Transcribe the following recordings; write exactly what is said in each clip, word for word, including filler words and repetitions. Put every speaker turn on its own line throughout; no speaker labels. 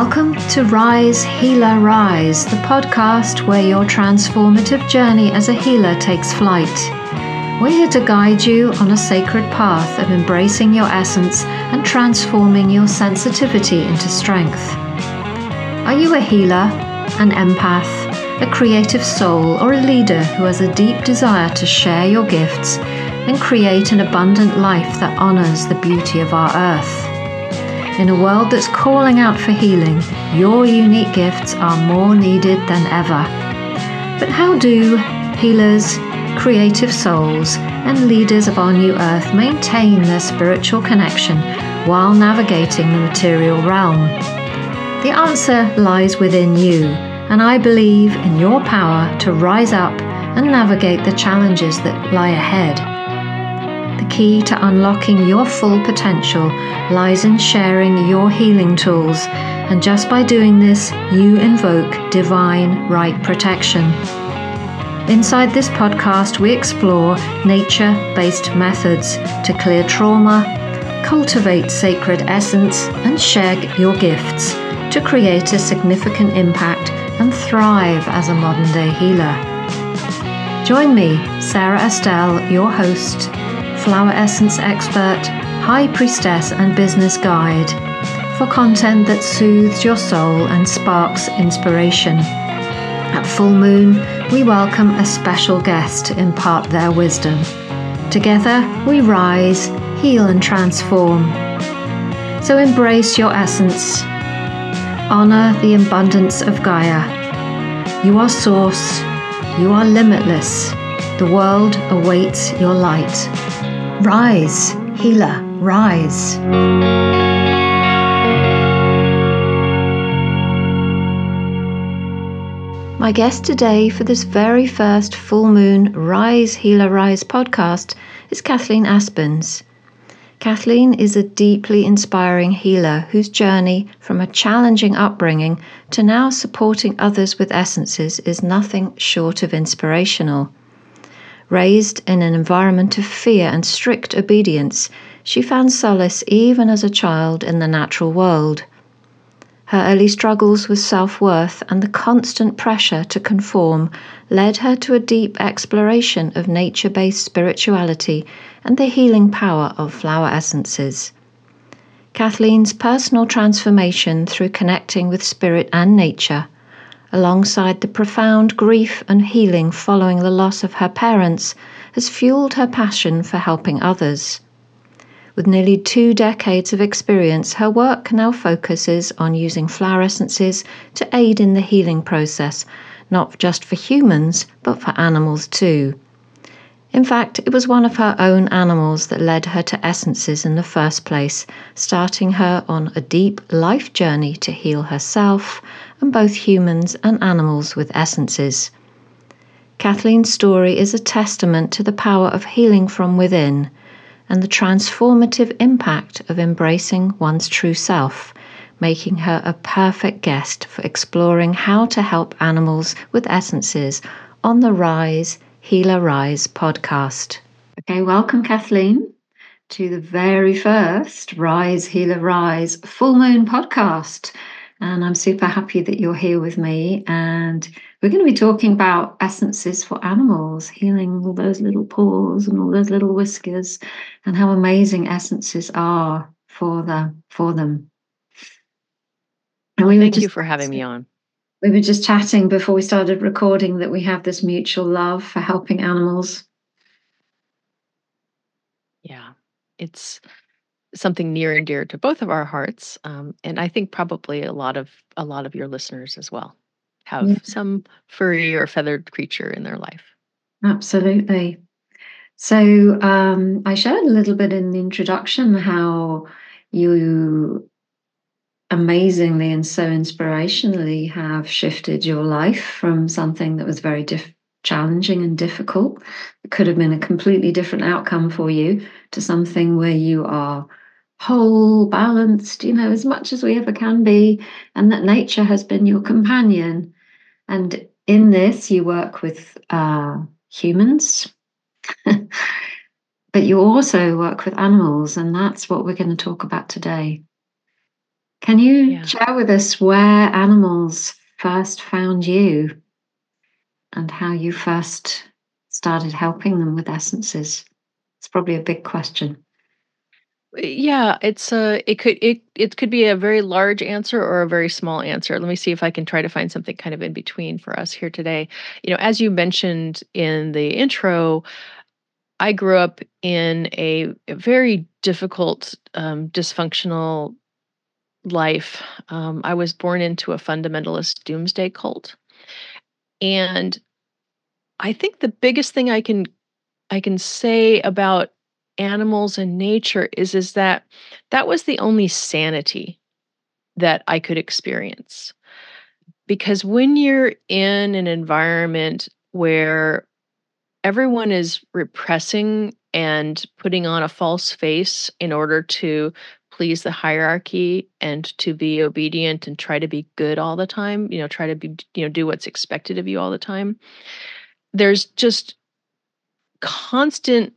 Welcome to Rise, Healer, Rise, the podcast where your transformative journey as a healer takes flight. We're here to guide you on a sacred path of embracing your essence and transforming your sensitivity into strength. Are you a healer, an empath, a creative soul, or a leader who has a deep desire to share your gifts and create an abundant life that honors the beauty of our earth? In a world that's calling out for healing, your unique gifts are more needed than ever. But how do healers, creative souls, and leaders of our new earth maintain their spiritual connection while navigating the material realm? The answer lies within you, and I believe in your power to rise up and navigate the challenges that lie ahead. The key to unlocking your full potential lies in sharing your healing tools, and just by doing this, you invoke divine right protection. Inside this podcast, we explore nature-based methods to clear trauma, cultivate sacred essence, and share your gifts to create a significant impact and thrive as a modern-day healer. Join me, Sarah Estelle, your host, flower essence expert, high priestess, and business guide, for content that soothes your soul and sparks inspiration. At full moon, we welcome a special guest to impart their wisdom. Together, we rise, heal, and transform. So embrace your essence. Honor the abundance of Gaia. You are source. You are limitless. The world awaits your light. Rise, healer, rise. My guest today for this very first full moon Rise, Healer, Rise podcast is Kathleen Aspens. Kathleen is a deeply inspiring healer whose journey from a challenging upbringing to now supporting others with essences is nothing short of inspirational. Raised in an environment of fear and strict obedience, she found solace even as a child in the natural world. Her early struggles with self-worth and the constant pressure to conform led her to a deep exploration of nature-based spirituality and the healing power of flower essences. Kathleen's personal transformation through connecting with spirit and nature, alongside the profound grief and healing following the loss of her parents, has fueled her passion for helping others. With nearly two decades of experience, her work now focuses on using flower essences to aid in the healing process, not just for humans, but for animals too. In fact, it was one of her own animals that led her to essences in the first place, starting her on a deep life journey to heal herself and both humans and animals with essences. Kathleen's story is a testament to the power of healing from within and the transformative impact of embracing one's true self, making her a perfect guest for exploring how to help animals with essences on the Rise, Healer, Rise podcast. Okay, welcome Kathleen to the very first Rise, Healer, Rise full moon podcast. And I'm super happy that you're here with me. And we're going to be talking about essences for animals, healing all those little paws and all those little whiskers, and how amazing essences are for the for them.
And we Thank just, you for having me on.
We were just chatting before we started recording that we have this mutual love for helping animals.
Yeah, it's something near and dear to both of our hearts, um, and I think probably a lot of a lot of your listeners as well have yeah. some furry or feathered creature in their life.
Absolutely. So um, I shared a little bit in the introduction how you amazingly and so inspirationally have shifted your life from something that was very diff- challenging and difficult. It could have been a completely different outcome for you to something where you are whole, balanced, you know, as much as we ever can be, and that nature has been your companion. And in this, you work with uh, humans, but you also work with animals, and that's what we're going to talk about today. Can you
Yeah.
share with us where animals first found you and how you first started helping them with essences? It's probably a big question.
Yeah, it's a it could it it could be a very large answer or a very small answer. Let me see if I can try to find something kind of in between for us here today. You know, as you mentioned in the intro, I grew up in a, a very difficult, um, dysfunctional life. Um, I was born into a fundamentalist doomsday cult, and I think the biggest thing I can I can say about animals and nature is is that that was the only sanity that I could experience. Because when you're in an environment where everyone is repressing and putting on a false face in order to please the hierarchy and to be obedient and try to be good all the time, you know, try to be, you know, do what's expected of you all the time. There's just constant,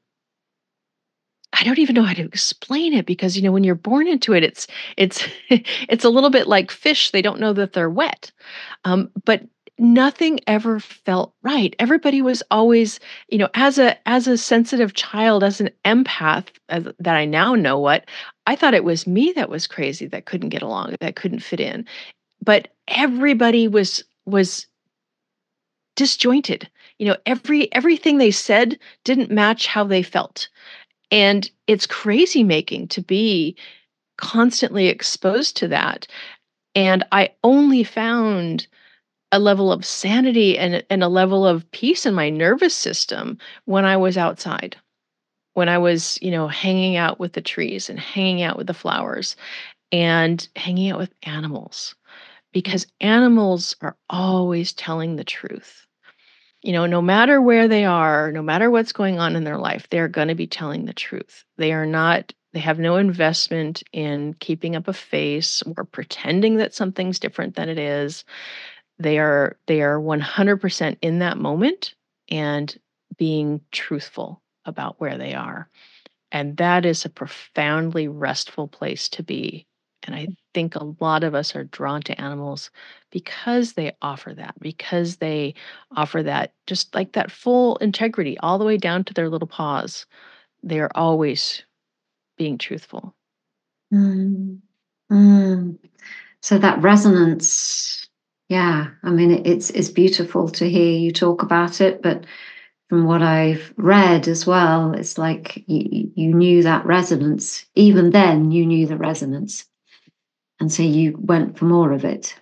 I don't even know how to explain it because, you know, when you're born into it, it's it's it's a little bit like fish. They don't know that they're wet. Um, but nothing ever felt right. Everybody was always, you know, as a as a sensitive child, as an empath, as, that I now know what, I thought it was me that was crazy that couldn't get along, that couldn't fit in. But everybody was was disjointed. You know, every everything they said didn't match how they felt. And it's crazy making to be constantly exposed to that. And I only found a level of sanity and, and a level of peace in my nervous system when I was outside, when I was, you know, hanging out with the trees and hanging out with the flowers and hanging out with animals, because animals are always telling the truth. You know, no matter where they are, no matter what's going on in their life, they're going to be telling the truth. They are not, they have no investment in keeping up a face or pretending that something's different than it is. They are they are one hundred percent in that moment and being truthful about where they are. And that is a profoundly restful place to be. And I think a lot of us are drawn to animals because they offer that, because they offer that, just like that full integrity all the way down to their little paws. They are always being truthful.
Mm. Mm. So that resonance, yeah, I mean, it, it's it's beautiful to hear you talk about it, but from what I've read as well, it's like you, you knew that resonance. Even then, you knew the resonance. And so you went for more of it.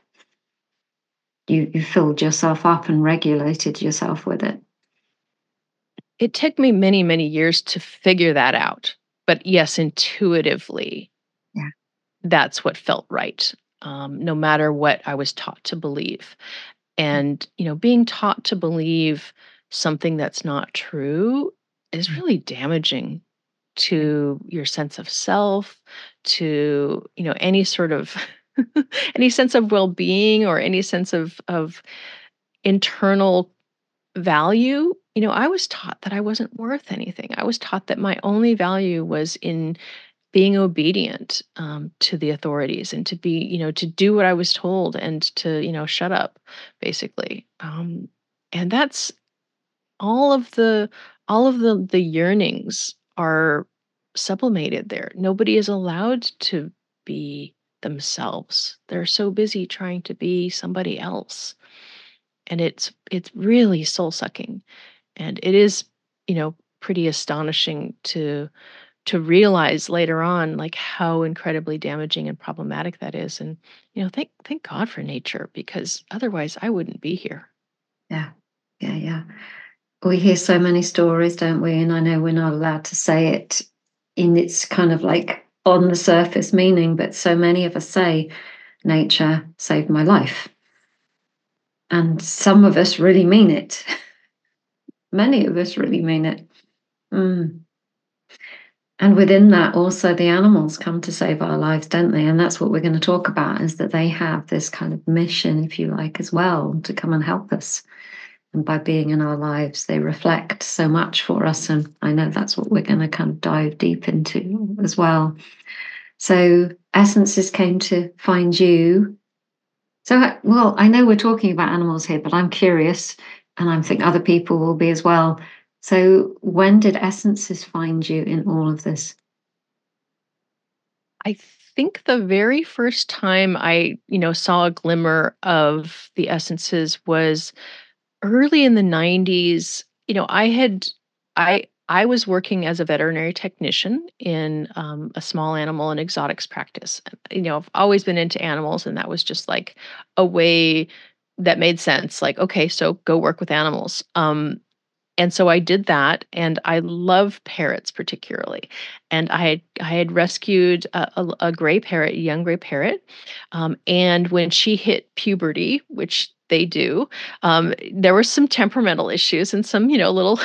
You, you filled yourself up and regulated yourself with it.
It took me many, many years to figure that out. But yes, intuitively,
Yeah.
that's what felt right, um, no matter what I was taught to believe. And, you know, being taught to believe something that's not true is really damaging to your sense of self, to, you know, any sort of any sense of well-being or any sense of of internal value. You know, I was taught that I wasn't worth anything. I was taught that my only value was in being obedient, um, to the authorities and to be, you know, to do what I was told and to, you know, shut up, basically. Um, and that's all of the all of the the yearnings are sublimated there. Nobody is allowed to be themselves. They're so busy trying to be somebody else, and it's it's really soul sucking, and it is, you know, pretty astonishing to to realize later on like how incredibly damaging and problematic that is. And you know, thank thank God for nature, because otherwise I wouldn't be here.
Yeah. Yeah. Yeah. We hear so many stories, don't we? And I know we're not allowed to say it in its kind of like on the surface meaning, but so many of us say, nature saved my life. And some of us really mean it. Many of us really mean it. Mm. And within that, also the animals come to save our lives, don't they? And that's what we're going to talk about, is that they have this kind of mission, if you like, as well, to come and help us. And by being in our lives, they reflect so much for us. And I know that's what we're going to kind of dive deep into as well. So essences came to find you. So, well, I know we're talking about animals here, but I'm curious, and I think other people will be as well. So when did essences find you in all of this?
I think the very first time I, you know, saw a glimmer of the essences was early in the nineties. You know, I had I I was working as a veterinary technician in um, a small animal and exotics practice. And, You know, I've always been into animals, and that was just like a way that made sense. Like, okay, so go work with animals. Um, and so I did that, and I love parrots particularly. And I had I had rescued a, a, a gray parrot, a young gray parrot. Um, and when she hit puberty, which they do, um, there were some temperamental issues and some, you know, little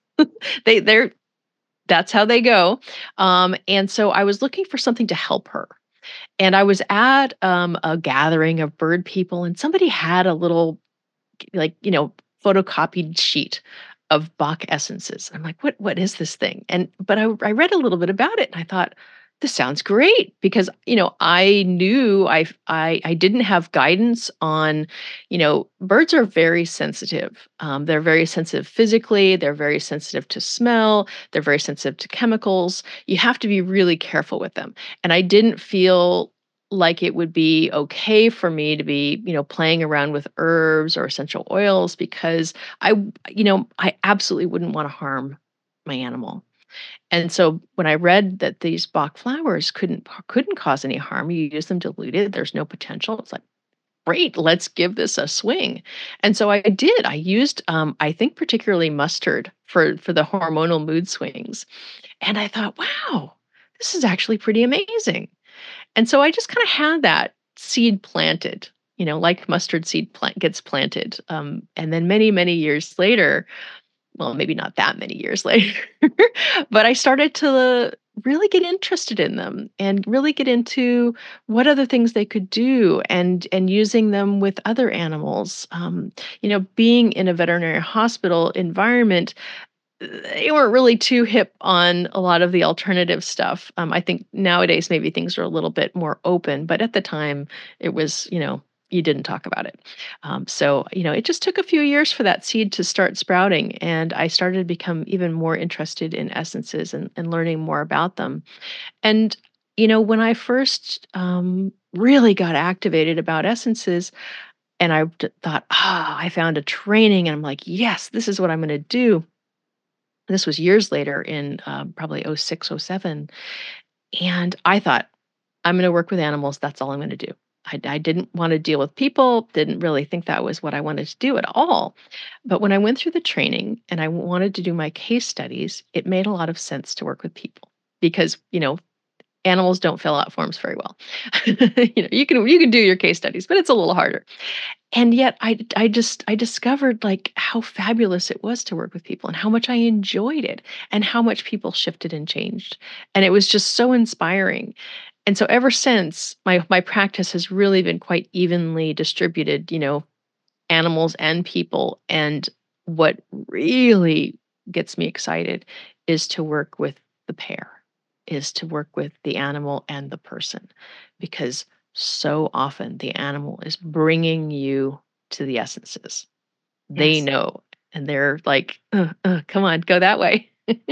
they they're that's how they go. Um, and so I was looking for something to help her. And I was at um, a gathering of bird people, and somebody had a little like, you know, photocopied sheet of Bach essences. I'm like, what what is this thing? And but I I read a little bit about it, and I thought, this sounds great because, you know, I knew I I I didn't have guidance on, you know, birds are very sensitive. Um, they're very sensitive physically, they're very sensitive to smell, they're very sensitive to chemicals. You have to be really careful with them. And I didn't feel like it would be okay for me to be, you know, playing around with herbs or essential oils because I, you know, I absolutely wouldn't want to harm my animal. And so when I read that these Bach flowers couldn't couldn't cause any harm, you use them diluted, there's no potential. It's like, great, let's give this a swing. And so I did. I used, um, I think, particularly mustard for for the hormonal mood swings. And I thought, wow, this is actually pretty amazing. And so I just kind of had that seed planted, you know, like mustard seed plant gets planted. Um, and then many, many years later, well, maybe not that many years later, but I started to really get interested in them and really get into what other things they could do and and using them with other animals. Um, you know, being in a veterinary hospital environment, they weren't really too hip on a lot of the alternative stuff. Um, I think nowadays maybe things are a little bit more open, but at the time it was, you know, you didn't talk about it. Um, so, you know, it just took a few years for that seed to start sprouting. And I started to become even more interested in essences and, and learning more about them. And, you know, when I first um, really got activated about essences, and I d- thought, ah, I found a training, and I'm like, yes, this is what I'm going to do. This was years later in um, probably oh six, oh seven. And I thought, I'm going to work with animals. That's all I'm going to do. I, I didn't want to deal with people, didn't really think that was what I wanted to do at all. But when I went through the training and I wanted to do my case studies, it made a lot of sense to work with people because, you know, animals don't fill out forms very well. you know, you can you can do your case studies, but it's a little harder. And yet I I just I discovered like how fabulous it was to work with people and how much I enjoyed it and how much people shifted and changed. And it was just so inspiring. And so ever since my my practice has really been quite evenly distributed, you know, animals and people. And what really gets me excited is to work with the pair, is to work with the animal and the person, because so often the animal is bringing you to the essences. They
Yes.
know, and they're like, "Uh, uh, come on, go that way."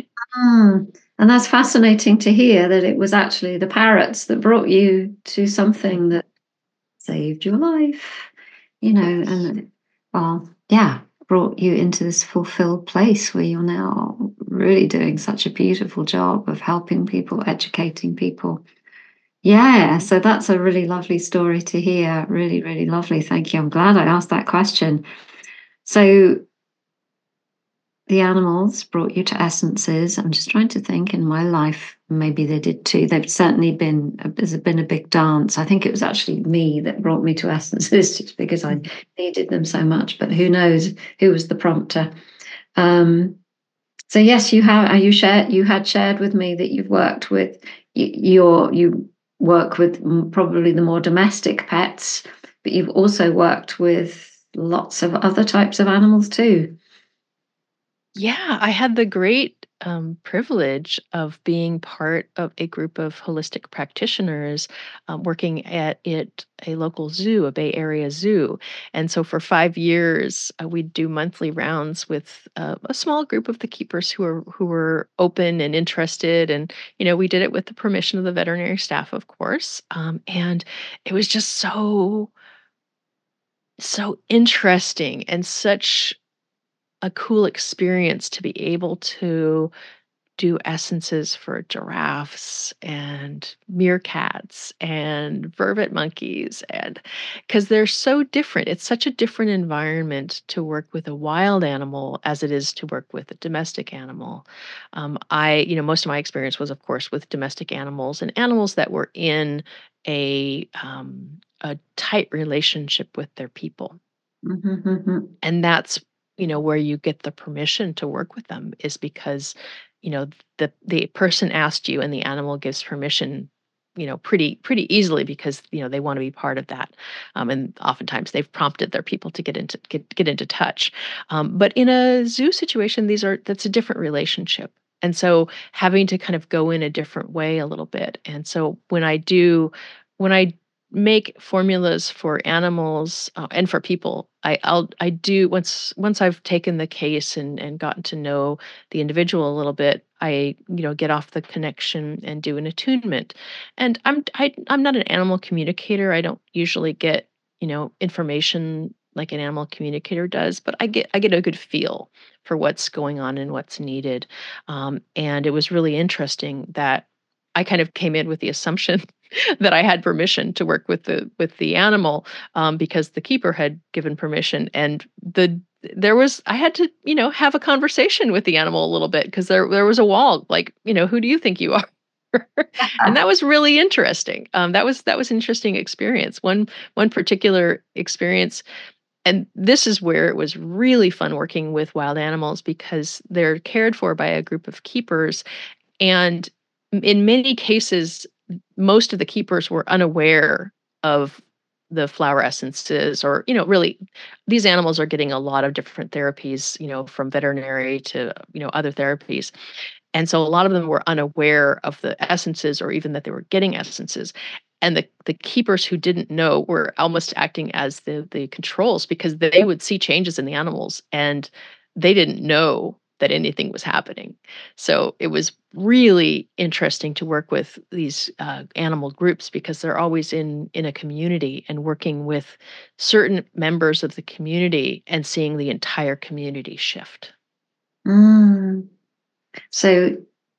Mm. And that's fascinating to hear that it was actually the parrots that brought you to something that saved your life, you know,
Yes.
and well, yeah, brought you into this fulfilled place where you're now really doing such a beautiful job of helping people, educating people. Yeah, so that's a really lovely story to hear. Really, really lovely. Thank you. I'm glad I asked that question. So the animals brought you to essences. I'm just trying to think in my life, maybe they did too. They've certainly been, there's been a big dance. I think it was actually me that brought me to essences just because I
Mhm.
needed them so much, but who knows who was the prompter. Um, so yes, you have, uh, you shared, you had shared with me that you've worked with y- your, you work with mm, probably the more domestic pets, but you've also worked with lots of other types of animals too.
Yeah, I had the great um, privilege of being part of a group of holistic practitioners um, working at it a local zoo, a Bay Area zoo. And so for five years, uh, we'd do monthly rounds with uh, a small group of the keepers who were who were open and interested. And you know, we did it with the permission of the veterinary staff, of course. Um, and it was just so so interesting and such a cool experience to be able to do essences for giraffes and meerkats and vervet monkeys, and because they're so different. It's such a different environment to work with a wild animal as it is to work with a domestic animal. um, I you know most of my experience was, of course, with domestic animals and animals that were in a um, a tight relationship with their people.
Mm-hmm.
And that's, you know, where you get the permission to work with them, is because, you know, the the person asked you and the animal gives permission, you know, pretty pretty easily, because, you know, they want to be part of that. Um, and oftentimes they've prompted their people to get into get, get into touch. Um, but in a zoo situation, these are that's a different relationship. And so having to kind of go in a different way a little bit. And so when I do when I make formulas for animals uh, and for people, I I'll I do once once I've taken the case and and gotten to know the individual a little bit, I, you know, get off the connection and do an attunement. And I'm I, I'm not an animal communicator. I don't usually get, you know, information like an animal communicator does, but I get I get a good feel for what's going on and what's needed. Um, and it was really interesting that I kind of came in with the assumption that I had permission to work with the with the animal, um, because the keeper had given permission. And the there was I had to, you know, have a conversation with the animal a little bit, because there there was a wall, like, you know, who do you think you are? And that was really interesting. Um, that was that was an interesting experience. One one particular experience, and this is where it was really fun working with wild animals, because they're cared for by a group of keepers. And in many cases, most of the keepers were unaware of the flower essences, or, you know, really, these animals are getting a lot of different therapies, you know, from veterinary to, you know, other therapies. And so a lot of them were unaware of the essences, or even that they were getting essences. And the, the keepers who didn't know were almost acting as the the controls, because they would see changes in the animals and they didn't know that anything was happening. So it was really interesting to work with these uh, animal groups, because they're always in in a community and working with certain members of the community and seeing the entire community shift.
Mm. So,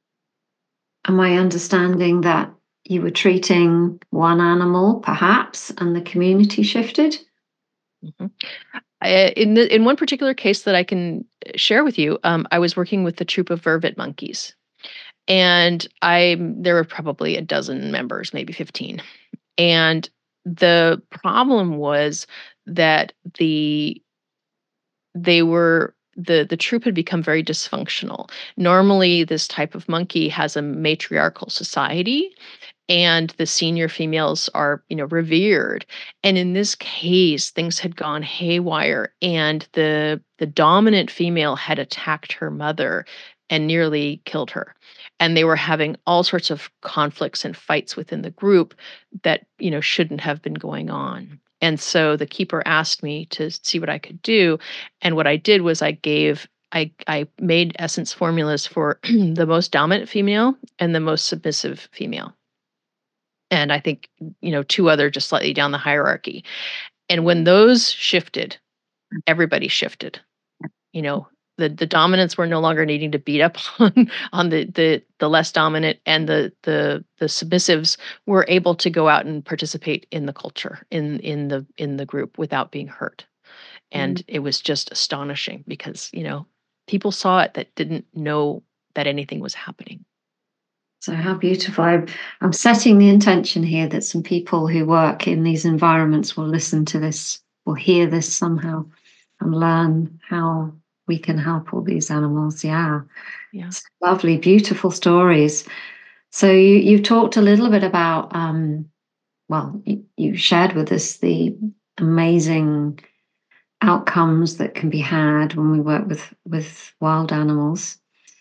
am I understanding that you were treating one animal, perhaps, and the community shifted?
Mhm. I, in the, in one particular case that I can share with you, um, I was working with a troop of vervet monkeys, and I there were probably a dozen members, maybe fifteen. And the problem was that the they were the the troop had become very dysfunctional. Normally, this type of monkey has a matriarchal society, and the senior females are, you know, revered. And in this case, things had gone haywire, and the the dominant female had attacked her mother and nearly killed her. And they were having all sorts of conflicts and fights within the group that, you know, shouldn't have been going on. And so the keeper asked me to see what I could do. And what I did was I gave I, I made essence formulas for the most dominant female and the most submissive female, and I think, you know, two other just slightly down the hierarchy. And when those shifted, everybody shifted. You know, the the dominants were no longer needing to beat up on on the the the less dominant, and the the the submissives were able to go out and participate in the culture, in in the in the group, without being hurt.
Mm.
And it was just astonishing, because, you know, people saw it that didn't know that anything was happening.
So, how beautiful. I'm, I'm setting the intention here that some people who work in these environments will listen to this, will hear this somehow, and learn how we can help all these animals. Yeah.
Yeah.
It's lovely, beautiful stories. So, you, you've talked a little bit about, um, well, you, you shared with us the amazing outcomes that can be had when we work with, with wild animals.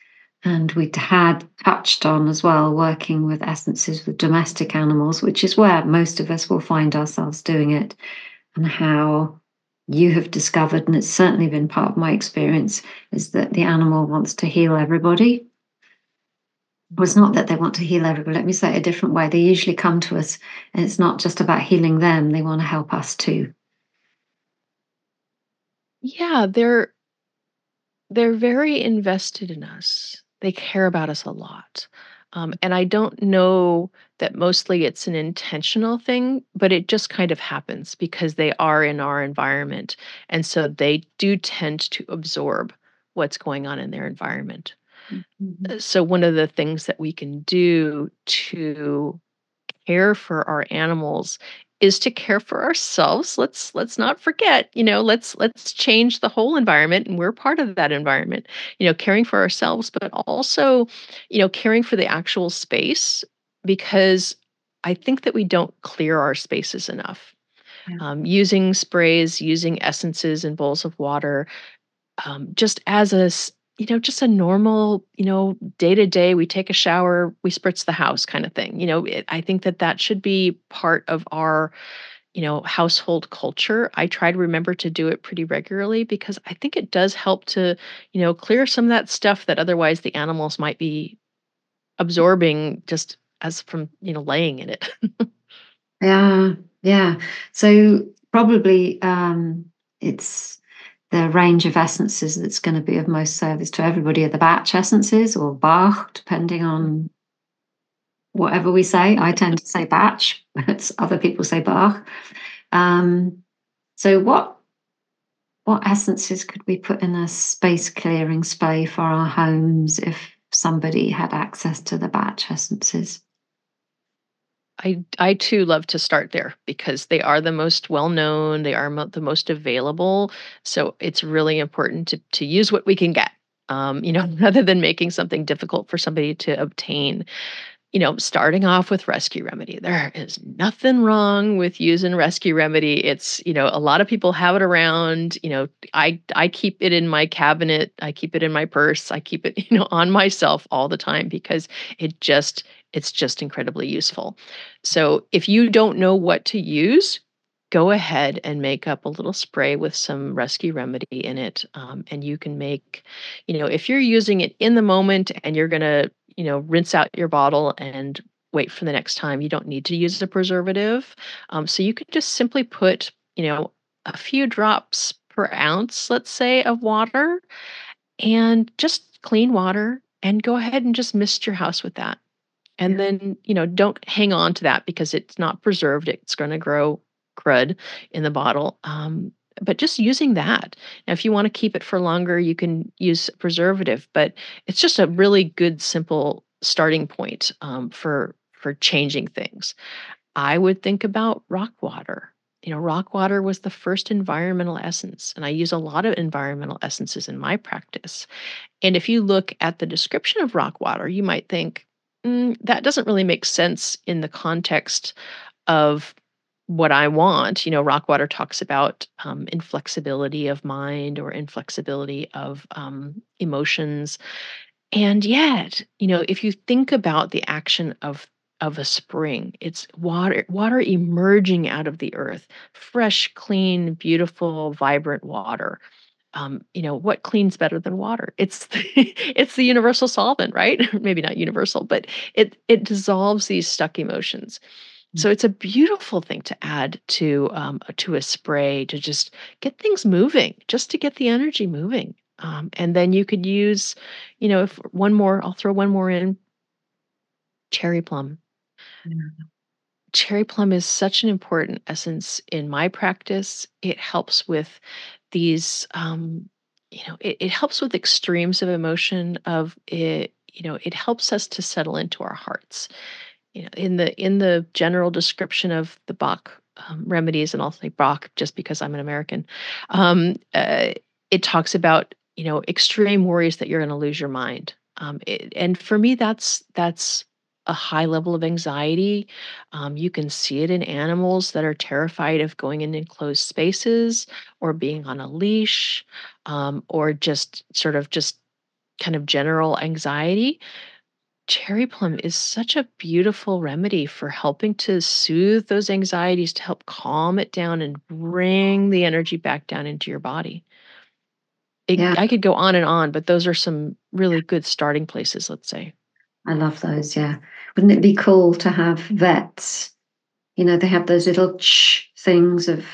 And we'd had touched on as well working with essences with domestic animals, which is where most of us will find ourselves doing it, and how you have discovered, and it's certainly been part of my experience, is that the animal wants to heal everybody. Well, it's not that they want to heal everybody. Let me say it a different way. They usually come to us, and it's not just about healing them, they want to help us too.
Yeah, they're they're very invested in us. They care about us a lot. Um, and I don't know that mostly it's an intentional thing, but it just kind of happens because they are in our environment. And so they do tend to absorb what's going on in their environment.
Mhm.
Uh, So, one of the things that we can do to care for our animals is to care for ourselves. Let's let's not forget, you know, let's let's change the whole environment and we're part of that environment. You know, caring for ourselves, but also, you know, caring for the actual space because I think that we don't clear our spaces enough.
Yeah.
Um, using sprays, using essences in bowls of water, um, just as a s- you know just a normal you know day to day, we take a shower, we spritz the house kind of thing. you know it, I think that that should be part of our you know household culture. I try to remember to do it pretty regularly because I think it does help to you know clear some of that stuff that otherwise the animals might be absorbing just as from you know laying in it.
Yeah, yeah. So probably um, it's the range of essences that's going to be of most service to everybody are the batch essences or Bach, depending on whatever we say. I tend to say batch, but other people say Bach. Um, so what what essences could we put in a space clearing spray for our homes if somebody had access to the batch essences?
I I too love to start there because they are the most well known, they are mo- the most available. So it's really important to to use what we can get. Um, you know, rather than making something difficult for somebody to obtain. You know, starting off with Rescue Remedy. There is nothing wrong with using Rescue Remedy. It's, you know, a lot of people have it around. You know, I I keep it in my cabinet, I keep it in my purse, I keep it, you know, on myself all the time because it just it's just incredibly useful. So, if you don't know what to use, go ahead and make up a little spray with some Rescue Remedy in it. Um, and you can make, you know, if you're using it in the moment and you're going to you know, rinse out your bottle and wait for the next time. You don't need to use a preservative. Um, so you could just simply put, you know, a few drops per ounce, let's say, of water and just clean water and go ahead and just mist your house with that. And
Yeah.
then, you know, don't hang on to that because it's not preserved. It's going to grow crud in the bottle. Um, but just using that. Now, if you want to keep it for longer, you can use preservative. But it's just a really good, simple starting point um, for for changing things. I would think about rock water. You know, rock water was the first environmental essence, and I use a lot of environmental essences in my practice. And if you look at the description of rock water, you might think, "Mm, that doesn't really make sense in the context of what I want." You know, rock water talks about um, inflexibility of mind or inflexibility of um, emotions. And yet, you know, if you think about the action of of a spring, it's water water emerging out of the earth, fresh, clean, beautiful, vibrant water. Um, you know, what cleans better than water? It's the, it's the universal solvent, right? Maybe not universal, but it it dissolves these stuck emotions. So it's a beautiful thing to add to um, to a spray to just get things moving, just to get the energy moving. Um, and then you could use, you know, if one more, I'll throw one more in, cherry plum.
Yeah.
Cherry plum is such an important essence in my practice. It helps with these, um, you know, it, it helps with extremes of emotion. Of it, you know, it helps us to settle into our hearts. You know, in the in the general description of the Bach um, remedies, and I'll say Bach just because I'm an American. Um, uh, it talks about you know extreme worries that you're going to lose your mind. Um, it, and for me, that's that's a high level of anxiety. Um, you can see it in animals that are terrified of going in enclosed spaces or being on a leash, um, or just sort of just kind of general anxiety, cherry plum is such a beautiful remedy for helping to soothe those anxieties, to help calm it down and bring the energy back down into your body. It,
Yeah,
I could go on and on, but those are some really good starting places, let's say.
I love those. Yeah. Wouldn't it be cool to have vets? You know, they have those little ch things of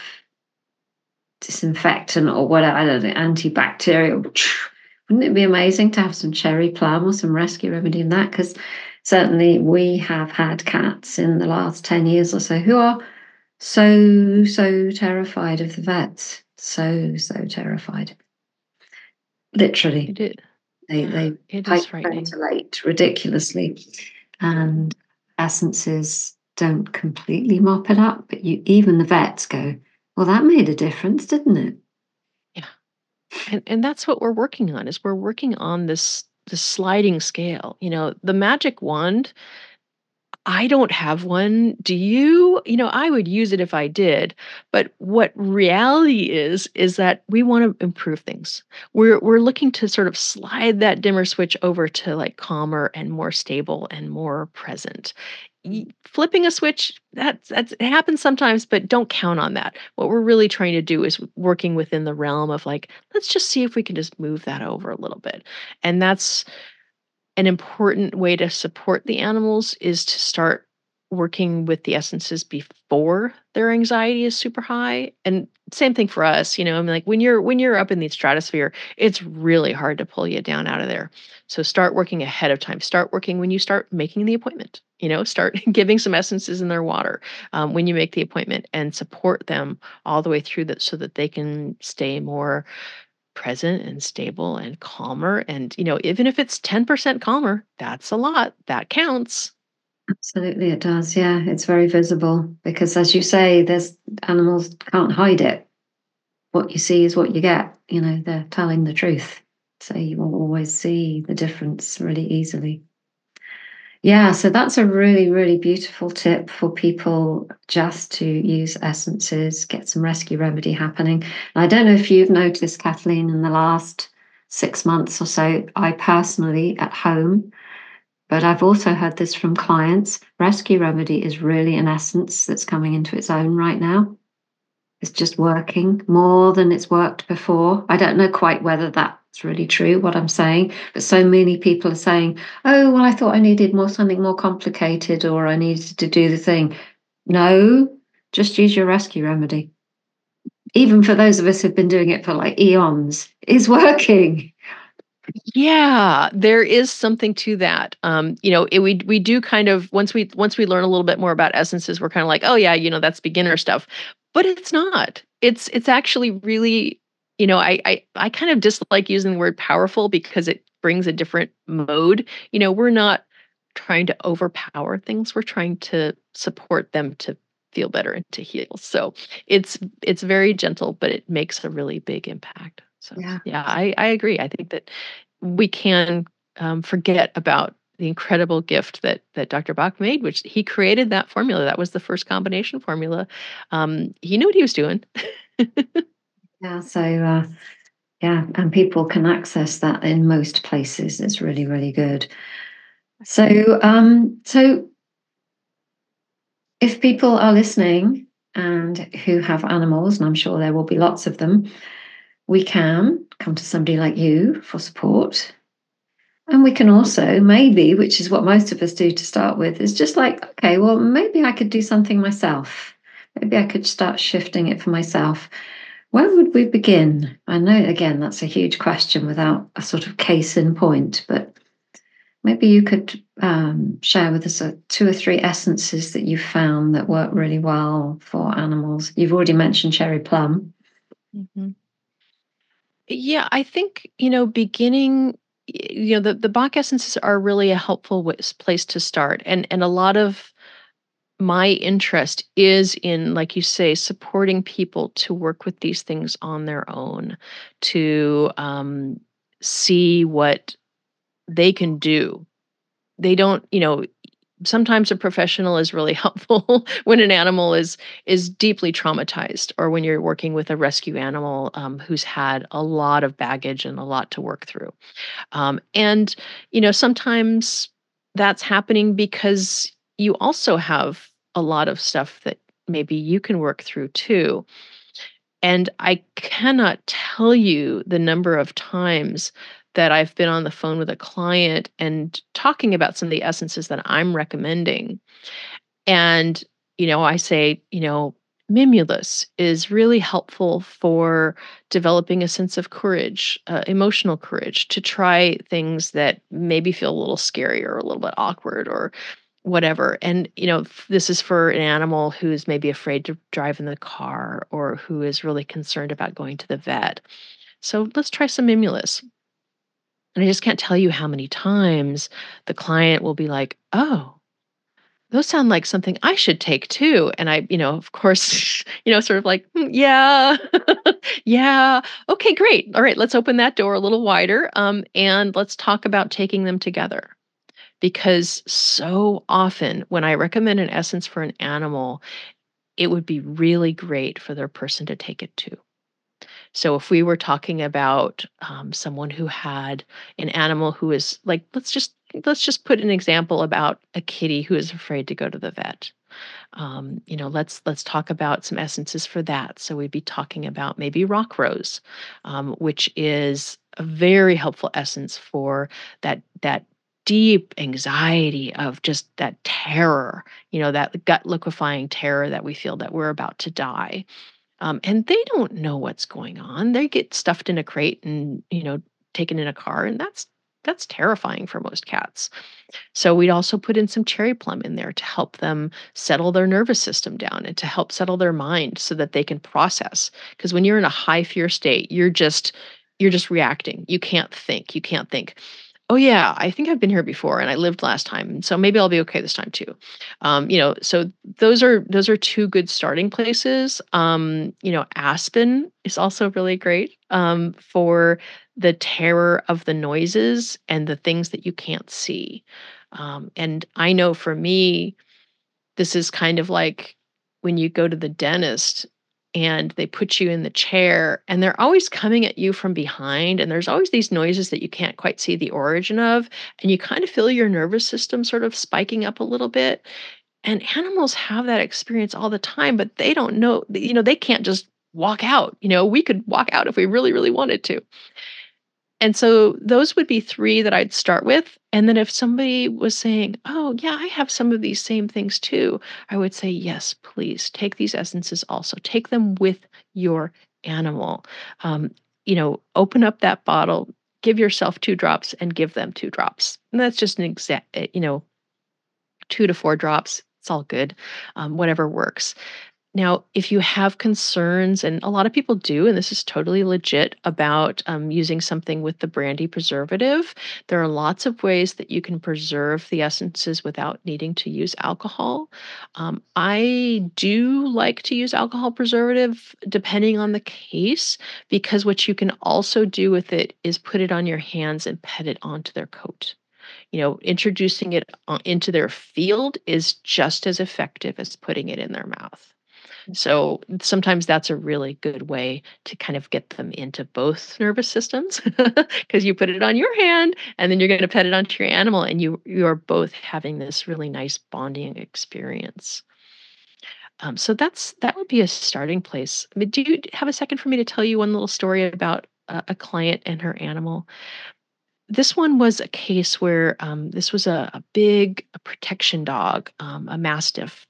disinfectant or whatever, I don't know, antibacterial. Ch. Wouldn't it be amazing to have some cherry plum or some rescue remedy in that? Because certainly we have had cats in the last ten years or so who are so, so terrified of the vets. So, so terrified. Literally.
It is,
They
yeah,
they
it is frightening.
hyperventilate ridiculously, and essences don't completely mop it up. But you, even the vets go, well, that made a difference, didn't it?
Yeah. And and that's what we're working on is we're working on this this sliding scale. You know, the magic wand, I don't have one. Do you? You know, I would use it if I did. But what reality is is that we want to improve things. We're we're looking to sort of slide that dimmer switch over to like calmer and more stable and more present. Y- Flipping a switch, that's that's it happens sometimes, but don't count on that. What we're really trying to do is working within the realm of like, let's just see if we can just move that over a little bit. And that's an important way to support the animals is to start working with the essences before their anxiety is super high. And same thing for us, you know, I mean like when you're when you're up in the stratosphere, it's really hard to pull you down out of there. So start working ahead of time. Start working when you start making the appointment. You know, start giving some essences in their water um, when you make the appointment and support them all the way through that so that they can stay more present and stable and calmer. And, you know, even if it's ten percent calmer, that's a lot. That counts.
Absolutely, it does. Yeah, it's very visible because, as you say, there's animals can't hide it. What you see is what you get. You know, they're telling the truth, so you will always see the difference really easily. Yeah, so that's a really, really beautiful tip for people just to use essences, get some rescue remedy happening. And I don't know if you've noticed, Kathleen, in the last six months or so, I personally at home, but I've also heard this from clients, rescue remedy is really an essence that's coming into its own right now. It's just working more than it's worked before. I don't know quite whether that's really true, what I'm saying, but so many people are saying, oh, well, I thought I needed more something more complicated or I needed to do the thing. No, just use your rescue remedy. Even for those of us who've been doing it for like eons, is working.
Yeah, there is something to that. Um, you know, it, we we do kind of once we once we learn a little bit more about essences, we're kind of like, oh yeah, you know, that's beginner stuff. But it's not. It's it's actually really, you know, I I I kind of dislike using the word powerful because it brings a different mode. You know, we're not trying to overpower things. We're trying to support them to feel better and to heal. So it's it's very gentle, but it makes a really big impact. So
Yeah,
yeah, I I agree. I think that we can um, forget about the incredible gift that that Doctor Bach made, which he created that formula. That was the first combination formula. Um, he knew what he was doing.
yeah. So, uh, yeah, and people can access that in most places. It's really, really good. So, um, so if people are listening and who have animals, and I'm sure there will be lots of them, we can come to somebody like you for support. And we can also, maybe, which is what most of us do to start with, is just like, okay, well, maybe I could do something myself. Maybe I could start shifting it for myself. Where would we begin? I know, again, that's a huge question without a sort of case in point, but maybe you could um, share with us uh, two or three essences that you've found that work really well for animals. You've already mentioned cherry plum.
Mhm. Yeah, I think, you know, beginning, y- you know, the, the Bach essences are really a helpful wa- place to start. And and a lot of my interest is in, like you say, supporting people to work with these things on their own, to um, see what they can do. They don't, you know, sometimes a professional is really helpful when an animal is is deeply traumatized, or when you're working with a rescue animal um, who's had a lot of baggage and a lot to work through. Um, and you know, sometimes that's happening because you also have a lot of stuff that maybe you can work through too. And I cannot tell you the number of times that I've been on the phone with a client and talking about some of the essences that I'm recommending. And, you know, I say, you know, Mimulus is really helpful for developing a sense of courage, uh, emotional courage to try things that maybe feel a little scary or a little bit awkward or whatever. And, you know, f- this is for an animal who's maybe afraid to drive in the car or who is really concerned about going to the vet. So let's try some Mimulus. And I just can't tell you how many times the client will be like, oh, those sound like something I should take too. And I, you know, of course, you know, sort of like, "Mm, yeah, yeah. Okay, great. All right, let's open that door a little wider. Um, and let's talk about taking them together. Because so often when I recommend an essence for an animal, it would be really great for their person to take it too. So if we were talking about um, someone who had an animal who is like, let's just let's just put an example about a kitty who is afraid to go to the vet. Um, you know, let's let's talk about some essences for that. So we'd be talking about maybe rock rose, um, which is a very helpful essence for that that deep anxiety of just that terror, you know, that gut liquefying terror that we feel that we're about to die. Um, and they don't know what's going on. They get stuffed in a crate and, you know, taken in a car, and that's that's terrifying for most cats. So we'd also put in some cherry plum in there to help them settle their nervous system down and to help settle their mind so that they can process. Because when you're in a high fear state, you're just you're just reacting. You can't think. You can't think, oh yeah, I think I've been here before and I lived last time. So maybe I'll be okay this time too. Um, you know, so those are those are two good starting places. Um, you know, aspen is also really great um, for the terror of the noises and the things that you can't see. Um, and I know for me, this is kind of like when you go to the dentist and they put you in the chair and they're always coming at you from behind, and there's always these noises that you can't quite see the origin of, and you kind of feel your nervous system sort of spiking up a little bit. And animals have that experience all the time, but they don't know, you know, they can't just walk out. You know, we could walk out if we really, really wanted to. And so those would be three that I'd start with, and then if somebody was saying, "Oh, yeah, I have some of these same things too," I would say, "Yes, please take these essences also. Take them with your animal." Um, you know, open up that bottle, give yourself two drops and give them two drops. And that's just an exact, you know, two to four drops. It's all good. Um, whatever works. Now, if you have concerns, and a lot of people do, and this is totally legit about um, using something with the brandy preservative, there are lots of ways that you can preserve the essences without needing to use alcohol. Um, I do like to use alcohol preservative depending on the case, because what you can also do with it is put it on your hands and pet it onto their coat. You know, introducing it uh, into their field is just as effective as putting it in their mouth. So sometimes that's a really good way to kind of get them into both nervous systems because you put it on your hand and then you're going to pet it onto your animal, and you you are both having this really nice bonding experience. Um, so that's that would be a starting place. I mean, do you have a second for me to tell you one little story about a, a client and her animal? This one was a case where um, this was a, a big protection dog, um, a mastiff,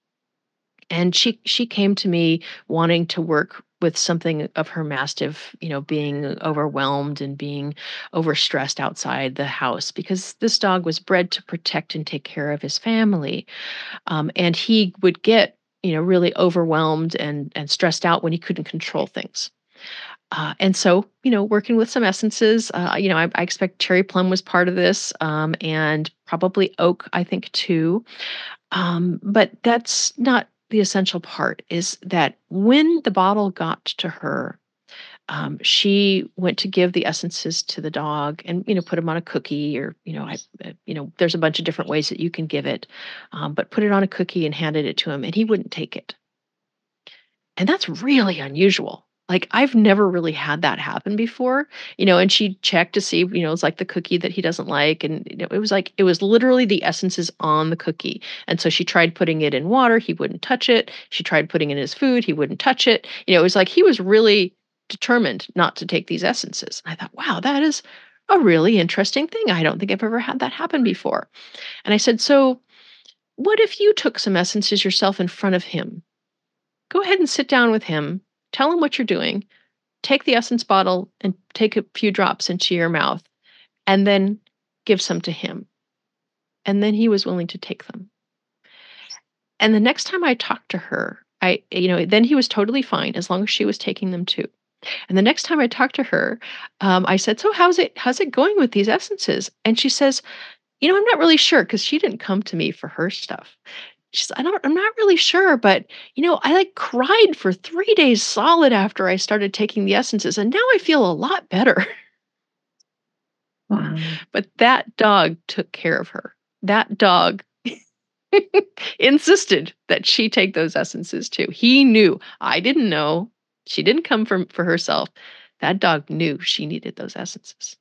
and she she came to me wanting to work with something of her mastiff, you know, being overwhelmed and being overstressed outside the house, because this dog was bred to protect and take care of his family, um, and he would get, you know, really overwhelmed and and stressed out when he couldn't control things. Uh, and so, you know, working with some essences, uh, you know, I, I expect cherry plum was part of this, um, and probably oak, I think, too. Um, but that's not the essential part, is that when the bottle got to her, Um, she went to give the essences to the dog, and you know, put them on a cookie, or you know, I, uh, you know, there's a bunch of different ways that you can give it, um, but put it on a cookie and handed it to him, and he wouldn't take it. And that's really unusual. Like, I've never really had that happen before, you know, and she checked to see, you know, it's like the cookie that he doesn't like. And you know, it was like, it was literally the essences on the cookie. And so she tried putting it in water, he wouldn't touch it. She tried putting it in his food, he wouldn't touch it. You know, it was like he was really determined not to take these essences. And I thought, wow, that is a really interesting thing. I don't think I've ever had that happen before. And I said, so what if you took some essences yourself in front of him? Go ahead and sit down with him, tell him what you're doing, take the essence bottle and take a few drops into your mouth, and then give some to him. And then he was willing to take them. And the next time I talked to her, I, you know, then he was totally fine as long as she was taking them too. And the next time I talked to her, um, I said, "So how's it how's it going with these essences?" And she says, "You know, I'm not really sure," because she didn't come to me for her stuff. She's, I don't, I'm not really sure, but you know, I like cried for three days solid after I started taking the essences, and now I feel a lot better.
Wow.
But that dog took care of her. That dog insisted that she take those essences too. He knew. I didn't know. She didn't come from for herself. That dog knew she needed those essences.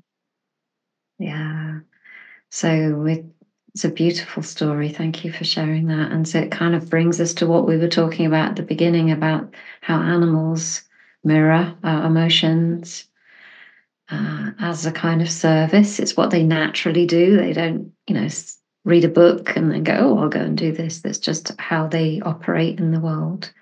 Yeah. So it, it's a beautiful story. Thank you for sharing that. And so it kind of brings us to what we were talking about at the beginning about how animals mirror our emotions uh, as a kind of service. It's what they naturally do. They don't, you know, read a book and then go, oh, I'll go and do this. That's just how they operate in the world.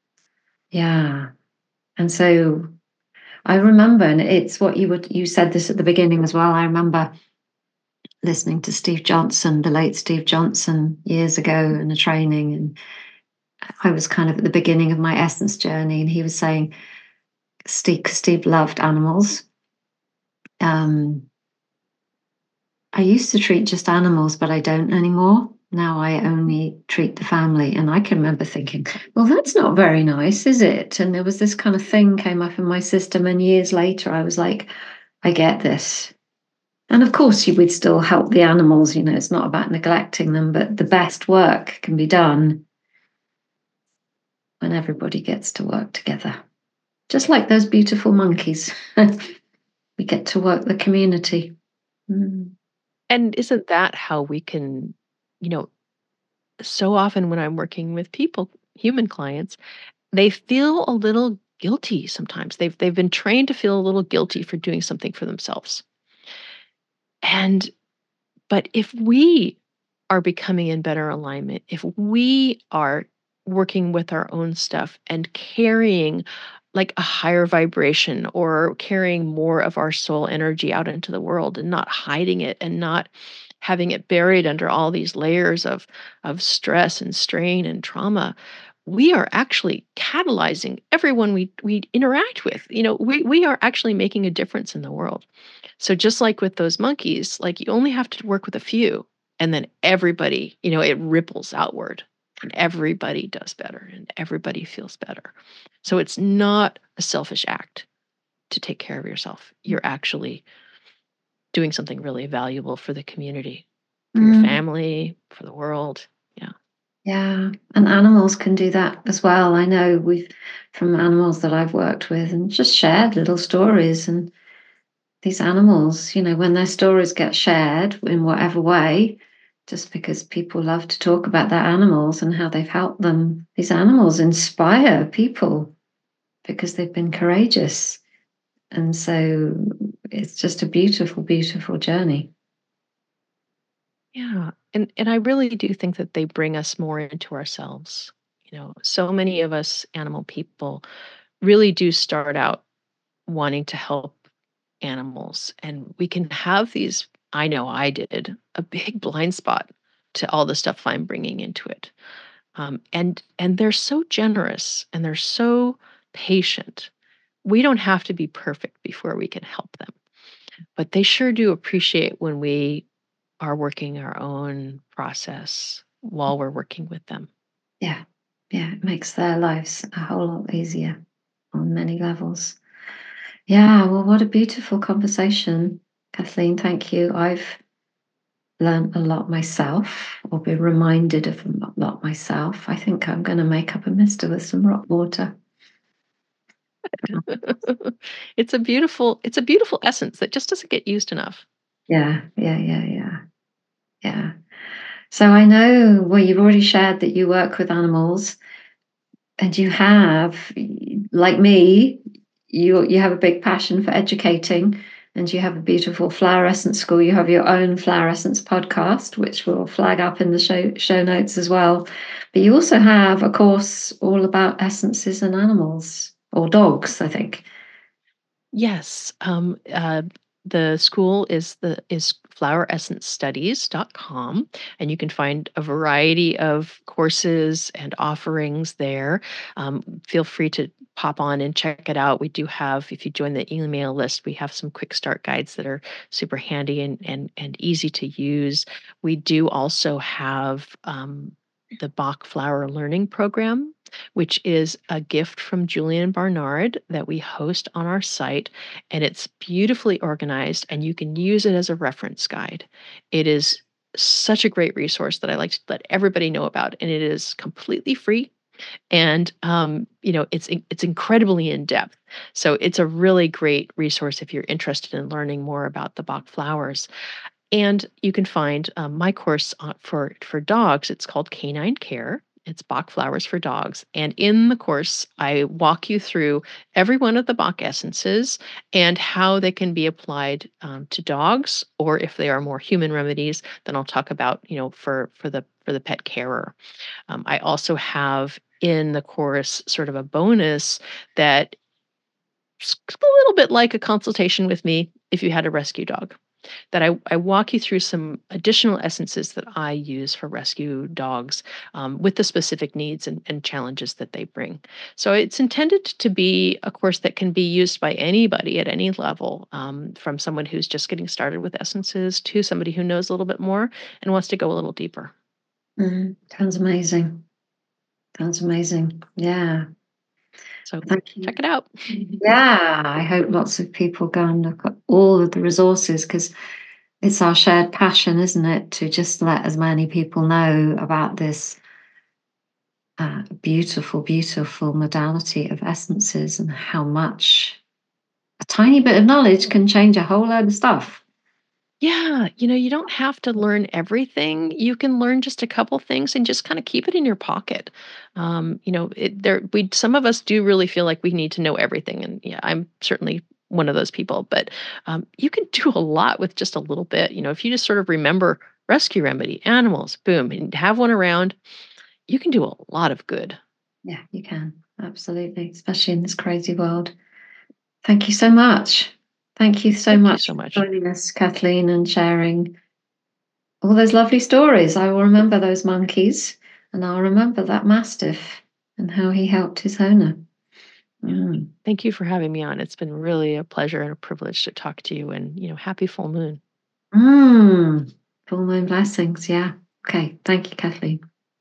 Yeah. And so I remember, and it's what you would, you said this at the beginning as well. I remember listening to Steve Johnson, the late Steve Johnson, years ago in a training. And I was kind of at the beginning of my essence journey. And he was saying, Steve, Steve loved animals. Um, I used to treat just animals, but I don't anymore. Now I only treat the family. And I can remember thinking, well, that's not very nice, is it? And there was this kind of thing came up in my system. And years later, I was like, I get this. And of course, you would still help the animals. You know, it's not about neglecting them, but the best work can be done when everybody gets to work together. Just like those beautiful monkeys. We get to work the community. Mm.
And isn't that how we can, you know, so often when I'm working with people, human clients, they feel a little guilty sometimes. They've they've been trained to feel a little guilty for doing something for themselves. And but if we are becoming in better alignment, if we are working with our own stuff and carrying like a higher vibration or carrying more of our soul energy out into the world and not hiding it and not having it buried under all these layers of of stress and strain and trauma, we are actually catalyzing everyone we we interact with. You know, we we are actually making a difference in the world. So just like with those monkeys, like you only have to work with a few, and then everybody, you know, it ripples outward and everybody does better and everybody feels better. So it's not a selfish act to take care of yourself. You're actually doing something really valuable for the community, for your
Mm.
family, for the world. Yeah.
Yeah, and animals can do that as well. I know we've from animals that I've worked with and just shared little stories. And these animals, you know, when their stories get shared in whatever way, just because people love to talk about their animals and how they've helped them, these animals inspire people because they've been courageous. And so it's just a beautiful, beautiful journey.
Yeah. And and I really do think that they bring us more into ourselves. You know, so many of us animal people really do start out wanting to help animals, and we can have these, I know I did, a big blind spot to all the stuff I'm bringing into it. Um, and and they're so generous and they're so patient. We don't have to be perfect before we can help them, but they sure do appreciate when we are working our own process while we're working with them.
Yeah, yeah, it makes their lives a whole lot easier on many levels. Yeah, well, what a beautiful conversation, Kathleen. Thank you. I've learned a lot myself, or been reminded of a lot myself. I think I'm going to make up a mister with some rock water.
It's a beautiful it's a beautiful essence that just doesn't get used enough.
Yeah, yeah, yeah, yeah, yeah. So I know, well, you've already shared that you work with animals, and you have, like me, you you have a big passion for educating, and you have a beautiful flower essence school. You have your own flower essence podcast, which we'll flag up in the show show notes as well. But you also have a course all about essences and animals, or dogs, I think.
Yes. Um, uh, the school is the is flower essence studies dot com, and you can find a variety of courses and offerings there. Um, feel free to pop on and check it out. We do have, if you join the email list, we have some quick start guides that are super handy and and and easy to use. We do also have um, the Bach Flower Learning Program, which is a gift from Julian Barnard that we host on our site. And it's beautifully organized, and you can use it as a reference guide. It is such a great resource that I like to let everybody know about. And it is completely free. And um, you know, it's it's incredibly in depth. So it's a really great resource if you're interested in learning more about the Bach flowers. And you can find um, my course uh, for for dogs. It's called Canine Care. It's Bach Flowers for Dogs. And in the course, I walk you through every one of the Bach essences and how they can be applied um, to dogs, or if they are more human remedies, then I'll talk about, you know, for for the for the pet carer. Um, I also have in the course sort of a bonus that it's a little bit like a consultation with me if you had a rescue dog, that I, I walk you through some additional essences that I use for rescue dogs um, with the specific needs and, and challenges that they bring. So it's intended to be a course that can be used by anybody at any level, um, from someone who's just getting started with essences to somebody who knows a little bit more and wants to go a little deeper.
Mm, sounds amazing. Sounds amazing. Yeah.
So
Thank you.
check it out.
Yeah, I hope lots of people go and look at all of the resources, because it's our shared passion, isn't it, to just let as many people know about this uh, beautiful, beautiful modality of essences, and how much a tiny bit of knowledge can change a whole load of stuff.
Yeah, you know, you don't have to learn everything. You can learn just a couple things and just kind of keep it in your pocket. Um, you know, it, there we some of us do really feel like we need to know everything, and yeah, I'm certainly one of those people. But um, you can do a lot with just a little bit. You know, if you just sort of remember rescue remedy, animals, boom, and have one around, you can do a lot of good.
Yeah, you can. Absolutely. Especially in this crazy world. Thank you so much. Thank you so
Thank you
much
so
for
much.
joining us, Kathleen, and sharing all those lovely stories. I will remember those monkeys, and I'll remember that mastiff and how he helped his owner. Mm.
Thank you for having me on. It's been really a pleasure and a privilege to talk to you. And you know, happy full moon.
Mm. Full moon blessings. Yeah. Okay. Thank you, Kathleen.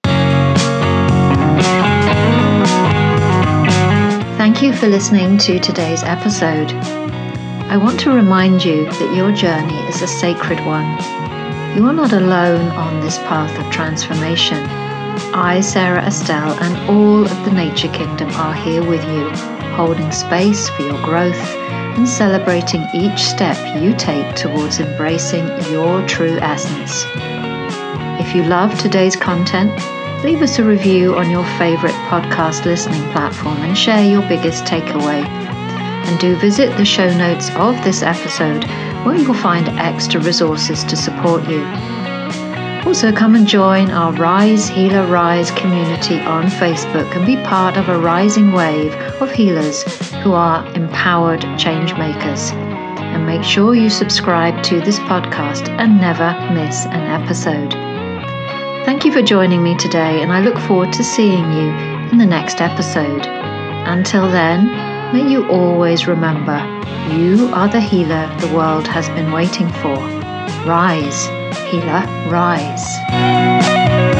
Thank you for listening to today's episode. I want to remind you that your journey is a sacred one. You are not alone on this path of transformation. I, Sarah Estelle, and all of the Nature Kingdom are here with you, holding space for your growth and celebrating each step you take towards embracing your true essence. If you love today's content, leave us a review on your favorite podcast listening platform and share your biggest takeaway. And do visit the show notes of this episode, where you'll find extra resources to support you. Also, come and join our Rise Healer Rise community on Facebook and be part of a rising wave of healers who are empowered change makers. And make sure you subscribe to this podcast and never miss an episode. Thank you for joining me today, and I look forward to seeing you in the next episode. Until then, may you always remember, you are the healer the world has been waiting for. Rise, healer, rise.